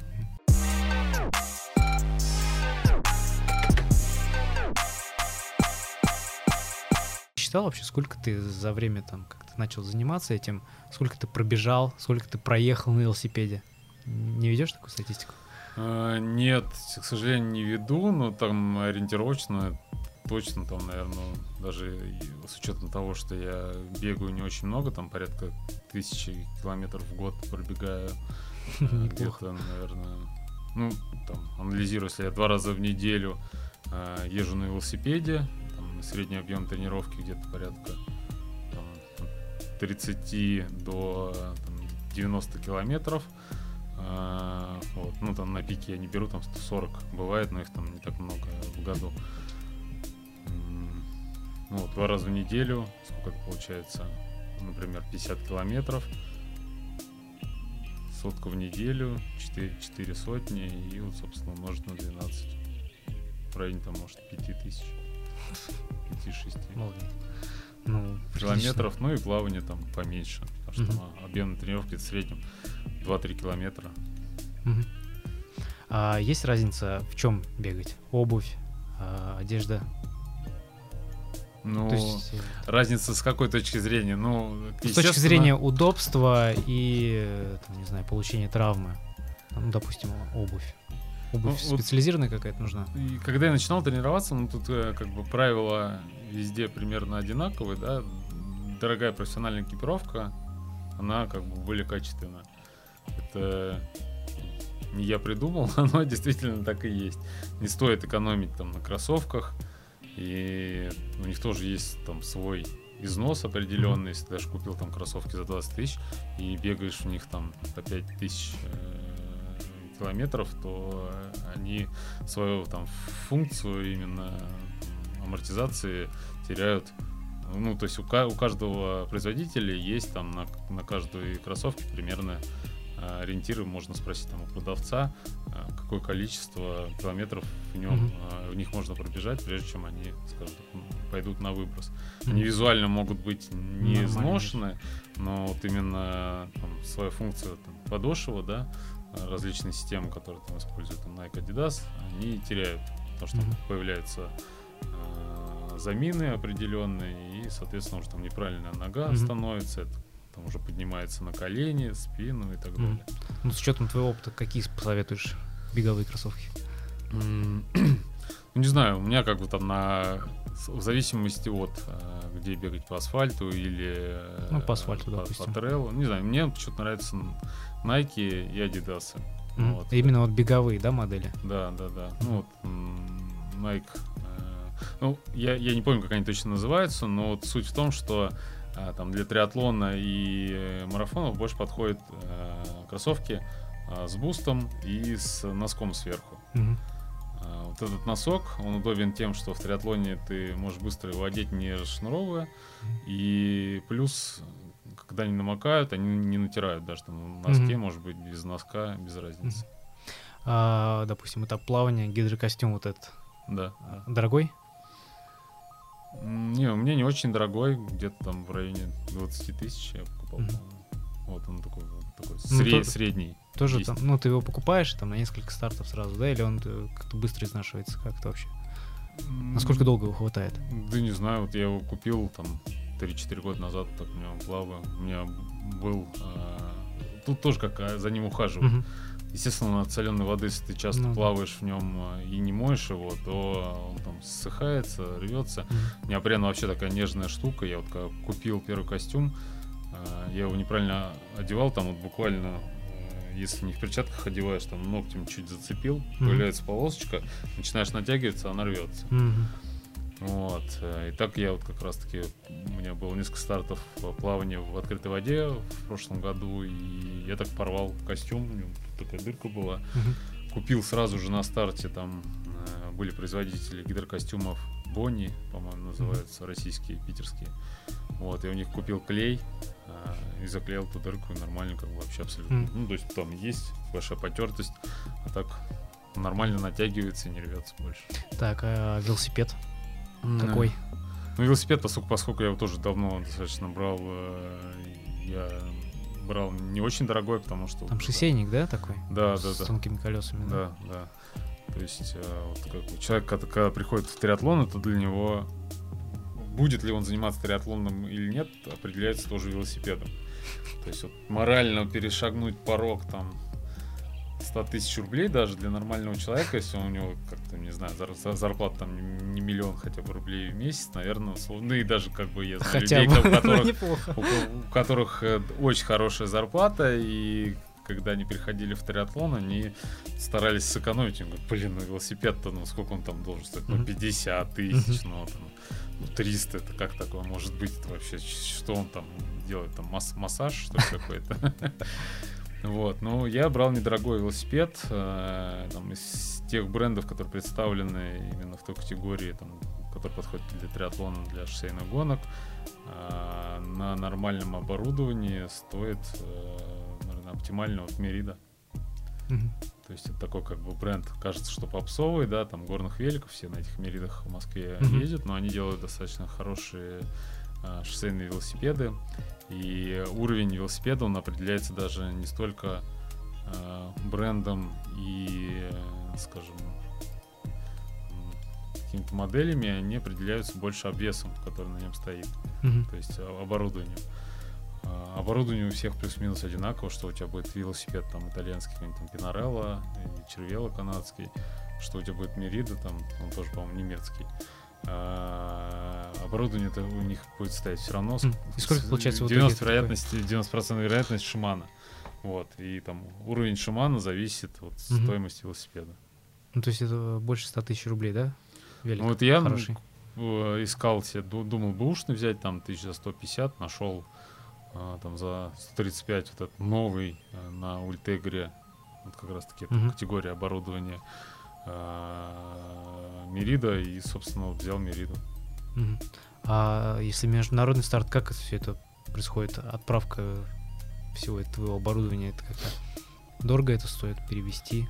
Считал вообще, сколько ты за время там, как ты начал заниматься этим, сколько ты пробежал, сколько ты проехал на велосипеде? Не ведешь такую статистику? А, Нет, к сожалению, не веду, но там ориентировочно точно там, наверное, даже и с учетом того, что я бегаю не очень много, там порядка тысячи километров в год пробегаю, э, Неплохо. где-то, наверное, ну, там, анализирую, если я два раза в неделю э, езжу на велосипеде, там, средний объем тренировки где-то порядка там, от тридцати до там, девяноста километров. А, вот, ну там на пике я не беру, там сто сорок бывает, но их там не так много в году. М, Ну вот, два раза в неделю, сколько это получается, например, пятьдесят километров, сотку в неделю, четыре, четыре сотни, и вот, собственно, умножить на двенадцать. В районе там, может, пяти тысяч, пяти-шести Молодец. Ну, километров, ну и плавание там поменьше, потому что Мгм. там объем тренировки в среднем два-три километра. Мгм. А есть разница в чем бегать? Обувь, а, одежда? Ну, То есть, э, разница с какой точки зрения? Ну, с точки естественно, зрения удобства и, э, там, не знаю, получения травмы. Ну, допустим, обувь. Обувь Ну, вот- специализированная какая-то нужна. и когда я начинал тренироваться, ну тут э, как бы правила везде примерно одинаковые, да, дорогая профессиональная экипировка, она как бы более качественная. Это не я придумал, оно действительно так и есть. Не стоит экономить там на кроссовках, и у них тоже есть там свой износ определенный. Если ты даже купил там кроссовки за двадцать тысяч и бегаешь в них там по пять тысяч э, километров, то они свою там функцию именно амортизации теряют. Ну, то есть у, у каждого производителя есть там на, на каждой кроссовке примерно ориентиры. Можно спросить там у продавца, какое количество километров в нем, mm-hmm. в них можно пробежать, прежде чем они, скажем так, пойдут на выброс. Mm-hmm. Они визуально могут быть не изношены, но вот именно там, своя функция там, подошва, да, различные системы, которые там используют там, Nike, Adidas, они теряют, потому что mm-hmm. там появляются э, замины определенные, и, соответственно, уже там неправильная нога mm-hmm. становится, это там уже поднимается на колени, спину и так далее. Mm. Ну, с учетом твоего опыта, какие посоветуешь беговые кроссовки? Mm. Ну, не знаю, у меня как бы там на... В зависимости от, где бегать по асфальту или ну, по асфальту, по, допустим. По трейлу. Не знаю, мне почему-то нравятся Nike и Adidas. Mm. Вот. Именно вот беговые, да, модели? Да, да, да. Ну, вот Nike... Ну, я, я не помню, как они точно называются, но вот суть в том, что А, там для триатлона и э, марафонов больше подходят э, кроссовки э, с бустом и с носком сверху. Mm-hmm. А, вот этот носок, он удобен тем, что в триатлоне ты можешь быстро его одеть, не расшнуровывая, mm-hmm. и плюс, когда они намокают, они не натирают даже там на носке, mm-hmm. может быть, без носка, без разницы. Mm-hmm. А, допустим, этап плавания, гидрокостюм вот этот. Да. Дорогой? Не, у меня не очень дорогой, где-то там в районе двадцать тысяч я покупал. Mm-hmm. Вот он такой, такой ну, сред, то, средний. Тоже там, ну ты его покупаешь там на несколько стартов сразу, да, или он как-то быстро изнашивается, как-то вообще? Mm-hmm. Насколько долго его хватает? Да не знаю, вот я его купил там три-четыре года назад, так у меня плаваю, у меня был, а, тут тоже как за ним ухаживать. Mm-hmm. Естественно, от соленой воды, если ты часто ну, плаваешь в нем и не моешь его, то он там ссыхается, рвется. Mm-hmm. Неопрен вообще такая нежная штука. Я вот когда купил первый костюм, я его неправильно одевал, там вот буквально, если не в перчатках одеваешь, там ногтем чуть зацепил, mm-hmm. появляется полосочка, начинаешь натягиваться, она рвется. Mm-hmm. Вот. И так я вот как раз-таки, у меня было несколько стартов плавания в открытой воде в прошлом году, и я так порвал костюм, у него такая дырка была. Uh-huh. Купил сразу же на старте, там были производители гидрокостюмов Бонни, по-моему, называются, uh-huh. российские, питерские. Вот, я у них купил клей и заклеил эту дырку, и нормально, как бы вообще абсолютно. Uh-huh. Ну, то есть там есть большая потертость, а так нормально натягивается и не рвется больше. Так, а велосипед? Какой? Ну, велосипед, поскольку, поскольку я его тоже давно достаточно брал, я брал не очень дорогой, потому что... Там шоссейник, да, такой? Да, с да, да. С тонкими колесами. Да, да. да. То есть вот, как, человек, когда, когда приходит в триатлон, это для него... Будет ли он заниматься триатлоном или нет, определяется тоже велосипедом. То есть вот морально перешагнуть порог там сто тысяч рублей даже для нормального человека, если у него как-то, не знаю, зар- зарплата там не миллион хотя бы рублей в месяц, наверное, ну и даже как бы я знаю хотя людей, бы. у которых, у, у которых очень хорошая зарплата, и когда они приходили в триатлон, они старались сэкономить. Они говорят, блин, ну велосипед-то, ну сколько он там должен стоить? Ну пятьдесят тысяч, ну там, ну триста, это как такое может быть вообще? Что он там делает? Там масс- массаж, что ли, какой-то? Вот, ну, я брал недорогой велосипед, э, там, из тех брендов, которые представлены именно в той категории, там, который подходит для триатлона, для шоссейных гонок, э, на нормальном оборудовании стоит, э, наверное, оптимально от Мерида. Mm-hmm. То есть это такой как бы бренд, кажется, что попсовый, да, там горных великов, все на этих Меридах в Москве mm-hmm. ездят, но они делают достаточно хорошие э, шоссейные велосипеды. И уровень велосипеда, он определяется даже не столько э, брендом и, э, скажем, какими-то моделями, они определяются больше обвесом, который на нем стоит, mm-hmm. то есть оборудованием. Э, оборудование у всех плюс-минус одинаково, что у тебя будет велосипед там итальянский, какой-нибудь там Пинарелло, или Червелло канадский, что у тебя будет Мерида, там, он тоже, по-моему, немецкий. оборудование это у них будет стоять все равно. Mm. И сколько получается? девяносто вероятности, девяносто процентов вероятность Шимано. Вот, и там уровень Шимано зависит от mm-hmm. стоимости велосипеда. Ну, то есть это больше ста тысяч рублей, да? Велик, ну, вот я хороший. искал себе, думал бэушный взять, там, тысяча за сто пятьдесят, нашел а, там за сто тридцать пять вот этот новый а, на Ультегре, вот как раз-таки mm-hmm. категория оборудования а, Мерида, и, собственно, вот взял Мериду. Mm-hmm. А если международный старт, как это все это происходит? Отправка всего этого оборудования, это как-то дорого это стоит перевести?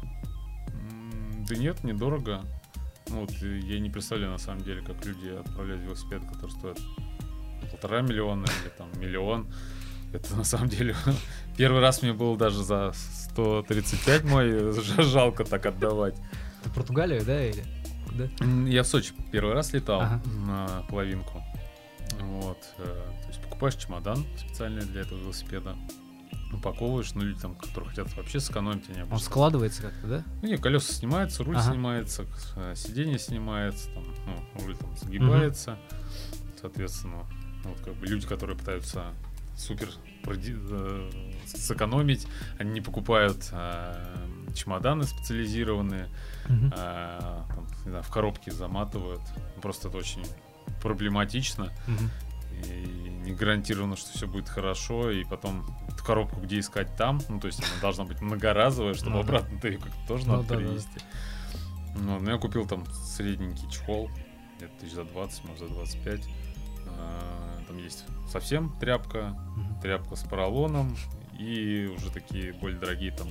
Да нет, недорого. Ну, вот я не представляю на самом деле, как люди отправляют велосипед, который стоит полтора миллиона или там миллион. Это на самом деле первый раз мне было даже за сто тридцать пять мой, жалко так отдавать. Это Португалия, да, или куда? Я в Сочи первый раз летал ага. на половинку. Вот, то есть покупаешь чемодан специальный для этого велосипеда, упаковываешь, ну люди там, которые хотят вообще сэкономить, они обычно... Он складывается как-то, да? Ну нет, колеса снимаются, руль ага. снимается, сиденье снимается, там, ну, руль там загибается, угу. соответственно, вот как бы люди, которые пытаются супер проди... сэкономить, они не покупают а, чемоданы специализированные, угу. а, там, не знаю, в коробке заматывают, просто это очень проблематично. Угу. И не гарантировано, что все будет хорошо, и потом эту коробку где искать там, ну то есть она должна быть многоразовая, чтобы ну, обратно-то ее как-то тоже ну, надо да, перевести. Да. Ну, ну я купил там средненький чехол, где-то тысяч за двадцать, может за двадцать пять. А, там есть совсем тряпка, угу. тряпка с поролоном, и уже такие более дорогие там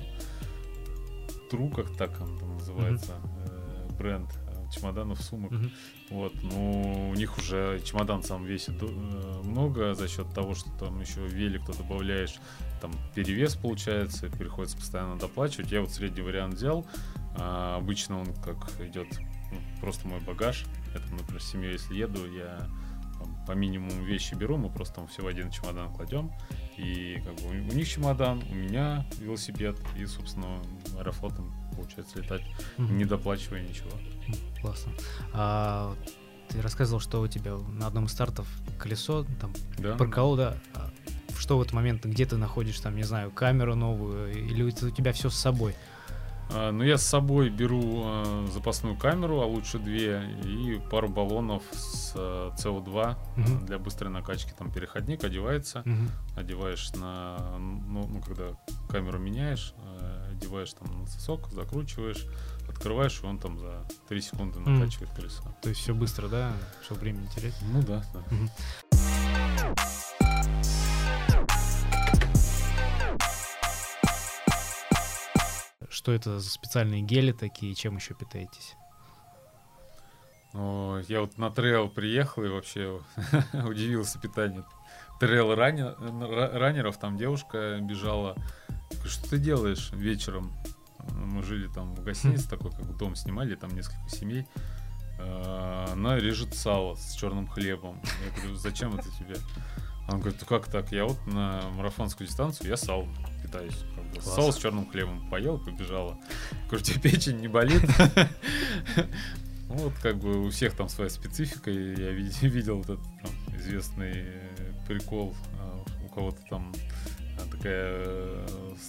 Тру, как так он там называется, угу. э, бренд чемоданов, сумок. Uh-huh. Вот, ну, у них уже чемодан сам весит э, много за счет того, что там еще велик то добавляешь, там перевес получается, приходится постоянно доплачивать. Я вот средний вариант взял. А, обычно он как идет ну, просто мой багаж. Это, например, с семьей, если еду, я там, по минимуму вещи беру, мы просто там все в один чемодан кладем. И как бы у, у них чемодан, у меня велосипед, и, собственно, аэрофлотом получается летать, mm-hmm. не доплачивая ничего. Классно. А, ты рассказывал, что у тебя на одном из стартов колесо там да. поркало, да? А что в этот момент, где ты находишь там, не знаю, камеру новую, или у тебя все с собой? А, ну, я с собой беру а, запасную камеру, а лучше две, и пару баллонов с а, си о два uh-huh. для быстрой накачки. Там переходник одевается, uh-huh. одеваешь на, ну, ну, когда камеру меняешь, а, одеваешь там на сосок, закручиваешь, открываешь, и он там за три секунды накачивает mm. колесо. То есть все быстро, да? Чтобы время не терять? Ну да, да. Mm-hmm. Что это за специальные гели такие, чем еще питаетесь? Ну, я вот на трейл приехал и вообще удивился питанию. Трейл раннеров, там девушка бежала. Что ты делаешь вечером? Мы жили там в гостинице, такой как дом снимали, там несколько семей. Она режет сало с черным хлебом. Я говорю, зачем это тебе? Она говорит, ну как так? Я вот на марафонскую дистанцию, я сал питаюсь. Как бы, сало с черным хлебом поел, побежала. Говорю, тебе печень не болит? Вот как бы у всех там своя специфика. Я видел этот там, известный прикол. У кого-то там такая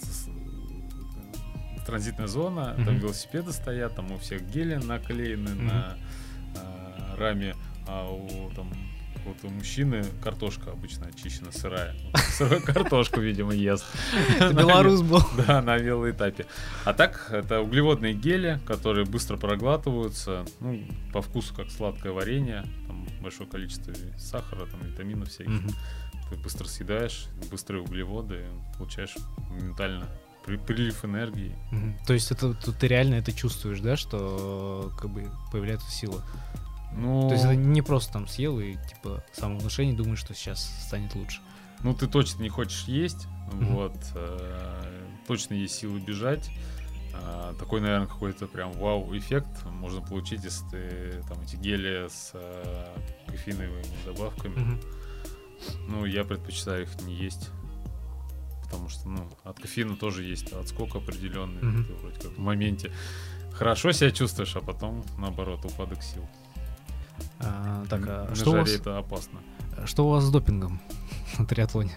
транзитная зона, mm-hmm. там велосипеды стоят, там у всех гели наклеены mm-hmm. на а, раме, а у там вот у мужчины картошка обычно очищена сырая. Сырую картошку, видимо, ест. Белорус был. Да, на велоэтапе. А так, это углеводные гели, которые быстро проглатываются, ну, по вкусу как сладкое варенье, там большое количество сахара, там витаминов всяких. Ты быстро съедаешь, быстрые углеводы, получаешь моментально прилив энергии. Mm-hmm. То есть это, ты реально это чувствуешь, да, что как бы появляется сила? Ну... То есть это не просто там съел и типа самовнушение думаешь, что сейчас станет лучше. Ну ты точно не хочешь есть, mm-hmm. вот, э, точно есть силы бежать. Э, такой, наверное, какой-то прям вау-эффект можно получить, если ты там эти гели с э, кофеиновыми добавками. Mm-hmm. Ну, я предпочитаю их не есть. Потому что, ну, от кофеина тоже есть отскок определенный. Mm-hmm. Ты вроде как в моменте хорошо себя чувствуешь, а потом, наоборот, упадок сил. А, так, а на что, у жаре вас, это опасно. что у вас с допингом на триатлоне?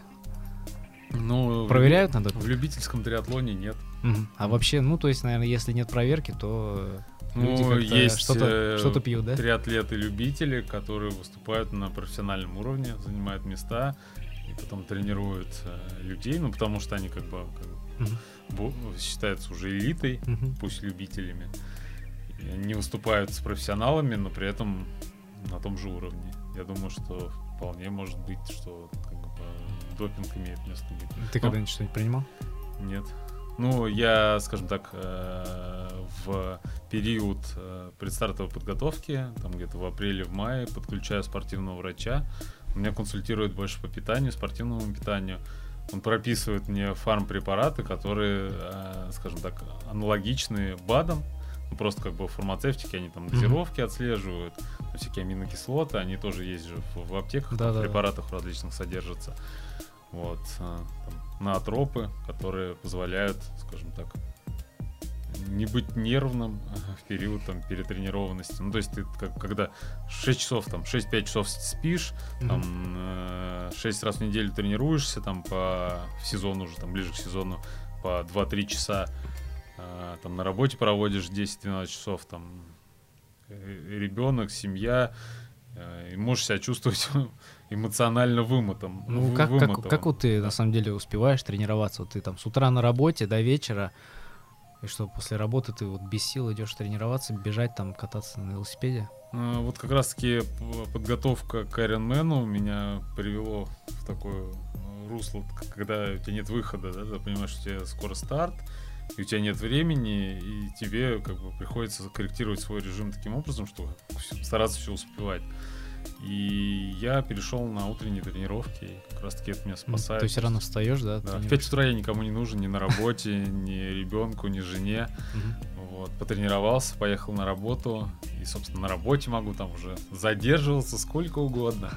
Ну, Проверяют в, на допинг? В любительском триатлоне нет. Мгм. А вообще, ну, то есть, наверное, если нет проверки, то люди Ну, как-то есть что-то, э, что-то пьют, да? триатлеты-любители, которые выступают на профессиональном уровне, занимают места и потом тренируют э, людей, ну, потому что они как бы, как бы Мгм. бо- считаются уже элитой, Мгм. пусть любителями. И они выступают с профессионалами, но при этом на том же уровне. Я думаю, что вполне может быть, что как бы, допинг имеет место быть. Ты Ну, когда-нибудь что-нибудь принимал? Нет. Ну, я, скажем так, э, в период э, предстартовой подготовки, там где-то в апреле, в мае, подключаю спортивного врача. Он меня консультирует больше по питанию, спортивному питанию. Он прописывает мне фармпрепараты, которые, э, скажем так, аналогичны БАДам. Ну, просто как бы в фармацевтике они там дозировки отслеживают, всякие аминокислоты, они тоже есть же в, в аптеках, Да, в да, препаратах различных содержатся. Вот, а, там, наотропы, которые позволяют, скажем так, не быть нервным в период там перетренированности. Ну, то есть ты как, когда шесть часов, там, шесть-пять часов спишь, Мгм. там, э, шесть раз в неделю тренируешься, там, по в сезон уже, там, ближе к сезону, по два-три часа, э, там, на работе проводишь десять-двенадцать часов, там, э, ребенок, семья, э, и можешь себя чувствовать эмоционально вымотом. Ну, вы- как, как, вымотанным. как вот ты Да. на самом деле успеваешь тренироваться? Вот ты там с утра на работе до вечера, и что, после работы ты вот без сил идешь тренироваться, бежать там, кататься на велосипеде? Э, Вот как раз-таки п- подготовка к Ironman'у меня привело в такое э, русло, к- когда у тебя нет выхода, да, ты понимаешь, что у тебя скоро старт, и у тебя нет времени, и тебе как бы приходится корректировать свой режим таким образом, чтобы всё- стараться все успевать. И я перешел на утренние тренировки, и как раз-таки это меня М, спасает. То есть рано встаешь, да? Да, в тренируешься? пять утра я никому не нужен, ни на работе, ни ребенку, ни жене. Мгм. Вот, потренировался, поехал на работу. И, собственно, на работе могу там уже задерживаться сколько угодно.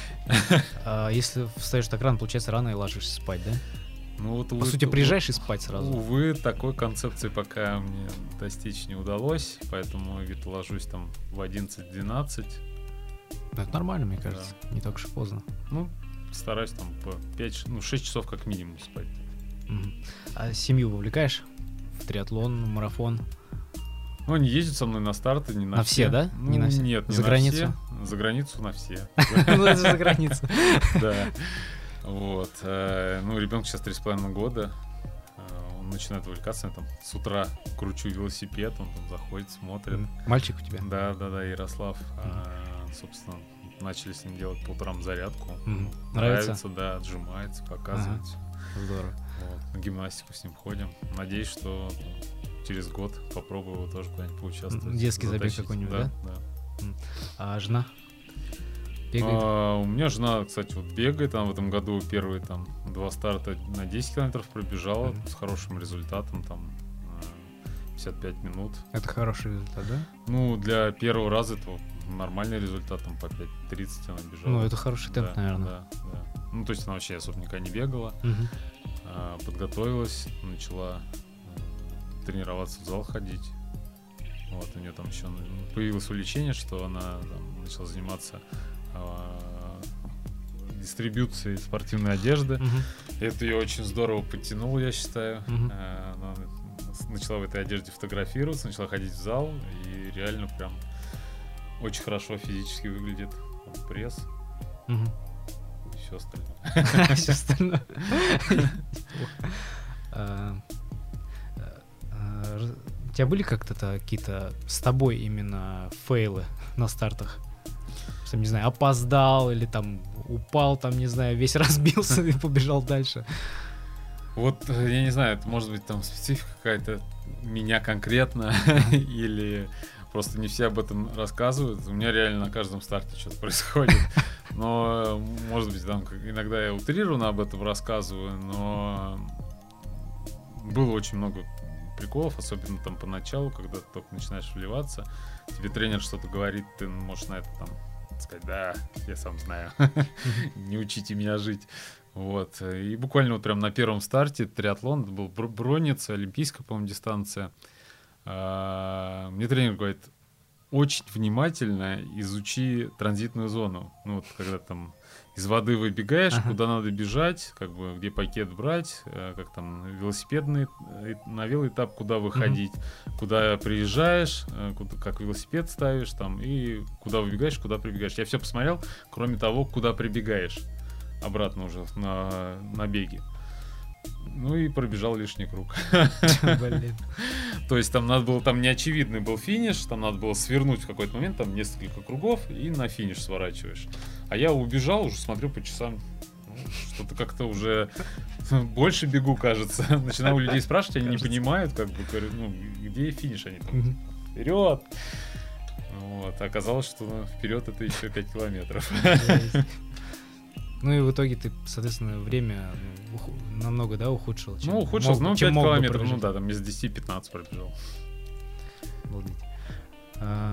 А если встаешь так рано, получается, рано и ложишься спать, да? Ну, вот, По увы, сути, т- приезжаешь и спать сразу. Увы, такой концепции пока мне достичь не удалось. Поэтому где-то ложусь там в одиннадцать-двенадцать. Ну, это нормально, мне кажется. Не так уж и поздно. Ну, стараюсь там по пять, ну, шесть часов как минимум спать. Мгм. А семью вовлекаешь в триатлон, марафон? Ну, они ездят со мной на старты, не на, На все, да? Ну, Не на все? Нет, не За на границу? все. За границу на все. Ну, это же за границей. Да. Вот. э, Ну, ребенку сейчас три с половиной года. э, Он начинает увлекаться. Я там с утра кручу велосипед, он там заходит, смотрит. Мальчик у тебя? Да, да, да, Ярослав. а, Собственно, начали с ним делать по утрам зарядку. Мгм. Нравится? Да, отжимается, показывает. всё. Здорово. Вот. На гимнастику с ним ходим. Надеюсь, что там, через год попробую его тоже куда-нибудь поучаствовать. Детский забег затащить. какой-нибудь, да? Да. А жена? Бегает? А, у меня жена, кстати, вот бегает, она в этом году первые там два старта на десять километров пробежала Мгм. с хорошим результатом, там э, пятьдесят пять минут. Это хороший результат, да? Ну, для первого раза это нормальный результат, там по пять тридцать она бежала. Ну, это хороший темп, Да, наверное. Да, да. Ну, то есть она вообще особо никогда не бегала, Мгм. а, подготовилась, начала э, тренироваться в зал ходить. Вот, у нее там еще появилось увлечение, что она там начала заниматься а, дистрибьюцией спортивной одежды. Мгм. Это ее очень здорово подтянуло, я считаю. Мгм. А, Она с- начала в этой одежде фотографироваться, начала ходить в зал, и реально прям очень хорошо физически выглядит. Там пресс Мгм. и все остальное. Всё остальное. А, а, раз- У тебя были как-то та- какие-то с тобой именно фейлы на стартах? Что, не знаю, опоздал или там упал, там, не знаю, весь разбился и побежал дальше. Вот, э, я не знаю, это может быть там специфика какая-то меня конкретно, или просто не все об этом рассказывают. У меня реально на каждом старте что-то происходит. Но, э, может быть, там как- иногда я утрированно об этом рассказываю, но было очень много приколов, особенно там поначалу, когда ты только начинаешь вливаться. Тебе тренер что-то говорит, ты можешь на это там сказать: да, я сам знаю, не учите меня жить. Вот. И буквально вот прям на первом старте триатлон, это был бр- бронница, олимпийская, по-моему, дистанция. А, Мне тренер говорит: очень внимательно изучи транзитную зону. Ну, вот когда там из воды выбегаешь, ага. куда надо бежать, как бы где пакет брать, как там велосипедный, на велоэтап куда выходить, mm-hmm. куда приезжаешь, куда, как велосипед ставишь там, и куда выбегаешь, куда прибегаешь. Я все посмотрел, кроме того, куда прибегаешь обратно уже на, на беге. Ну и пробежал лишний круг. То есть там надо было, там неочевидный был финиш, там надо было свернуть в какой-то момент, там несколько кругов, и на финиш сворачиваешь. А я убежал, уже смотрю по часам, ну, что-то как-то уже больше бегу, кажется. Начинаю у людей спрашивать, они не понимают, как бы, ну, где финиш, они там, вперед! Вот, оказалось, что ну, вперед это еще пять километров. Ну и в итоге ты, соответственно, время ну, намного, да, ухудшил? Чем ну, ухудшил, мог, ну, пять километров, ну да, там вместо десяти-пятнадцать пробежал. Обалдеть. А...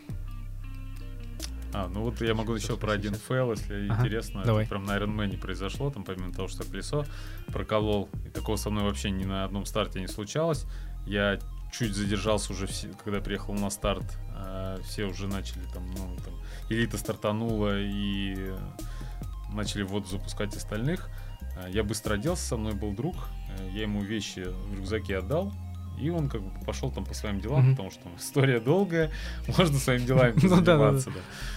а, ну вот я могу еще про один фейл, если ага, интересно. Давай. Это прям на Ironman произошло, там помимо того, что колесо проколол, и такого со мной вообще ни на одном старте не случалось. Я чуть задержался уже, все, когда приехал на старт, а все уже начали там, ну, там, элита стартанула и начали в воду запускать остальных. Я быстро оделся, со мной был друг, я ему вещи в рюкзаке отдал, и он как бы пошел там по своим делам, mm-hmm. потому что там история долгая, можно своими делами заниматься.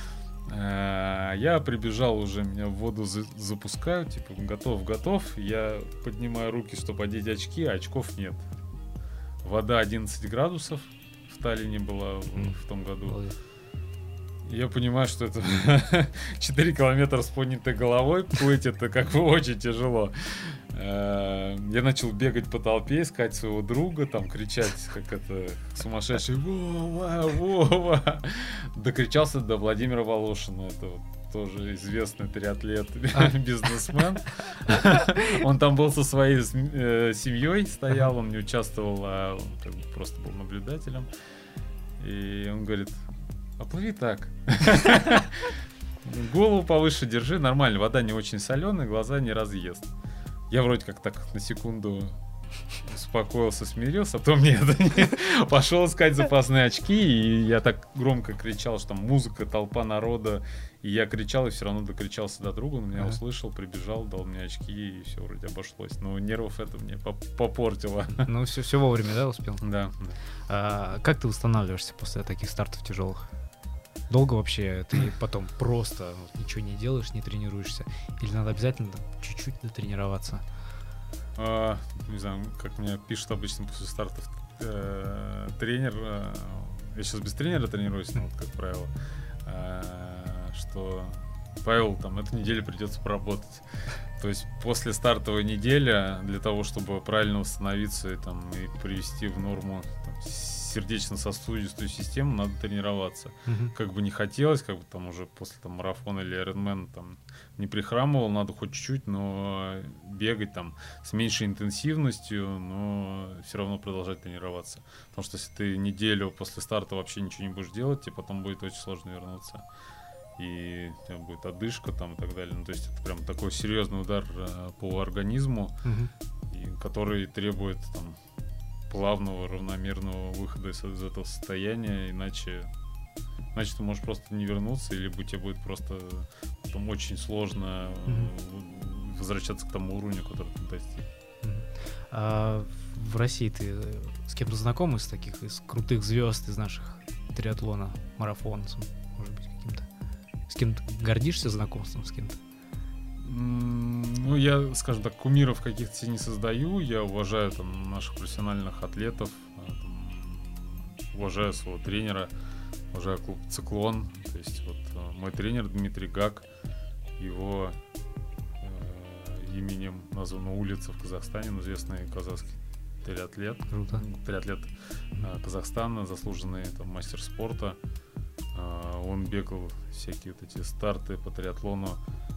Я прибежал уже, меня в воду запускают, типа готов-готов, я поднимаю руки, чтобы одеть очки, а очков нет. Вода одиннадцать градусов в Таллине была mm-hmm. в том году. Я понимаю, что это четыре километра с поднятой головой плыть, это как бы очень тяжело. Я начал бегать по толпе, искать своего друга, там кричать, как это, сумасшедший Вова, Вова. Докричался до Владимира Волошина, это вот тоже известный триатлет, бизнесмен. Он там был со своей семьей, стоял, он не участвовал, а он как бы просто был наблюдателем. И он говорит: а плыви так. Голову повыше держи, нормально, вода не очень соленая, глаза не разъест. Я вроде как так на секунду успокоился, смирился, а потом нет, пошел искать запасные очки, и я так громко кричал, что там музыка, толпа народа, и я кричал, и все равно докричался до друга, он меня ага. услышал, прибежал, дал мне очки, и все вроде обошлось. Но нервов это мне попортило. Ну, все, все вовремя, да, успел? Да. да. А, как ты восстанавливаешься после таких стартов тяжелых? Долго вообще ты потом просто ну, ничего не делаешь, не тренируешься? Или надо обязательно чуть-чуть дотренироваться? А, не знаю, как мне пишут обычно после стартов э, тренер, э, я сейчас без тренера тренируюсь, ну, вот, как правило, э, что Павел, там, эту неделю придется поработать. То есть после стартовой недели для того, чтобы правильно восстановиться и, там, и привести в норму там, сердечно-сосудистую систему, надо тренироваться. Uh-huh. Как бы не хотелось, как бы там уже после там, марафона или Ironman там не прихрамывал, надо хоть чуть-чуть, но бегать там с меньшей интенсивностью, но все равно продолжать тренироваться. Потому что если ты неделю после старта вообще ничего не будешь делать, тебе потом будет очень сложно вернуться. И у тебя будет одышка там и так далее. Ну, то есть это прям такой серьезный удар э, по организму, uh-huh. и, который требует там плавного, равномерного выхода из, из этого состояния, иначе, иначе ты можешь просто не вернуться, или тебе будет просто потом очень сложно mm-hmm. возвращаться к тому уровню, который ты достиг. Mm-hmm. А в России ты с кем-то знаком из таких, из крутых звезд, из наших триатлона, марафонцев, может быть, каким-то? С кем-то гордишься знакомством с кем-то? Ну, я, скажем так, кумиров каких-то себе не создаю. Я уважаю там наших профессиональных атлетов, там, уважаю своего тренера, уважаю клуб «Циклон». То есть вот мой тренер Дмитрий Гак, его э, именем названа улица в Казахстане, он известный казахский триатлет. Круто. Триатлет э, Казахстана, заслуженный там, мастер спорта. Э, он бегал всякие вот эти старты по триатлону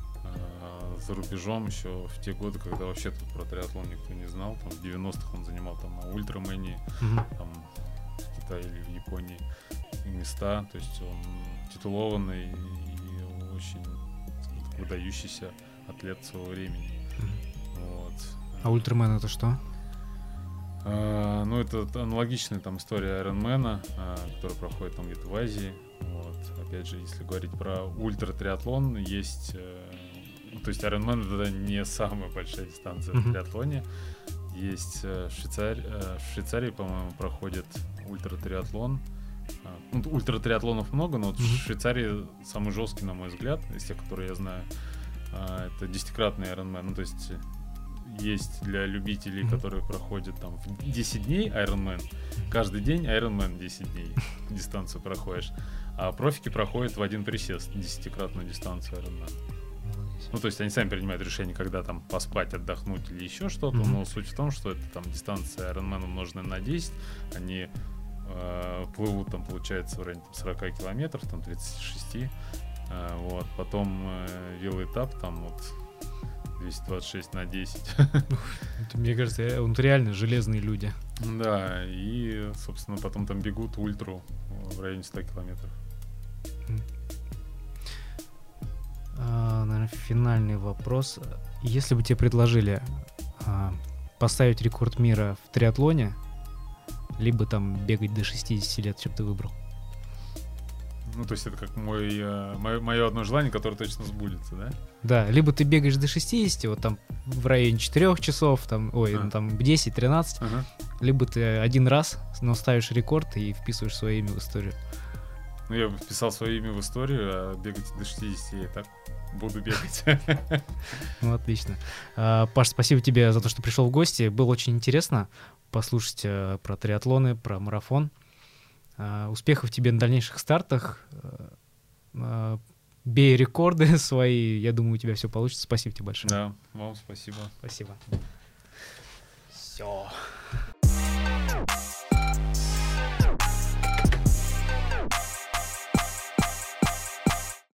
за рубежом еще в те годы, когда вообще тут про триатлон никто не знал. Там в девяностых он занимал там на Ультрамене, mm-hmm. там в Китае или в Японии места. То есть он титулованный и очень так, выдающийся атлет своего времени. Mm-hmm. Вот. А Ультрамен это что? А, ну, это аналогичная там история Ironman, а, которая проходит там где-то в Азии. Вот. Опять же, если говорить про ультратриатлон, есть... Э, то есть Ironman — это не самая большая дистанция mm-hmm. в триатлоне. Есть э, в, Швейцарии, э, в Швейцарии, по-моему, проходит ультратриатлон. А, ну, ультратриатлонов много, но вот mm-hmm. в Швейцарии самый жесткий, на мой взгляд, из тех, которые я знаю, а, это десятикратный Ironman. Ну, то есть... Есть для любителей, mm-hmm. которые проходят там в десять дней Ironman. Каждый день Ironman десять дней дистанцию проходишь. А профики проходят в один присест десятикратную дистанцию Ironman. Ну, то есть они сами принимают решение, когда там поспать, отдохнуть или еще что-то. Mm-hmm. Но суть в том, что это там дистанция Ironman умноженная на десять. Они э, плывут там, получается, в районе там, сорок километров, там тридцать шесть. Э, вот. Потом э, велоэтап там вот двести двадцать шесть на десять. Мне кажется, он реально железные люди. Да, и, собственно, потом там бегут ультру в районе ста километров. А, наверное, финальный вопрос. Если бы тебе предложили а, поставить рекорд мира в триатлоне, либо там бегать до шестидесяти лет, что бы ты выбрал? Ну, то есть это как мой, мое, мое одно желание, которое точно сбудется, да? Да, либо ты бегаешь до шестидесяти, вот там в районе четырёх часов, там, ой, а. ну, там десять-тринадцать, ага. либо ты один раз, но ставишь рекорд и вписываешь свое имя в историю. Ну, я бы вписал свое имя в историю, а бегать до шестидесяти я так буду бегать. Ну, отлично. Паш, спасибо тебе за то, что пришел в гости. Было очень интересно послушать про триатлоны, про марафон. Успехов тебе на дальнейших стартах. Бей рекорды свои. Я думаю, у тебя все получится. Спасибо тебе большое. Да, вам спасибо. Спасибо. Все.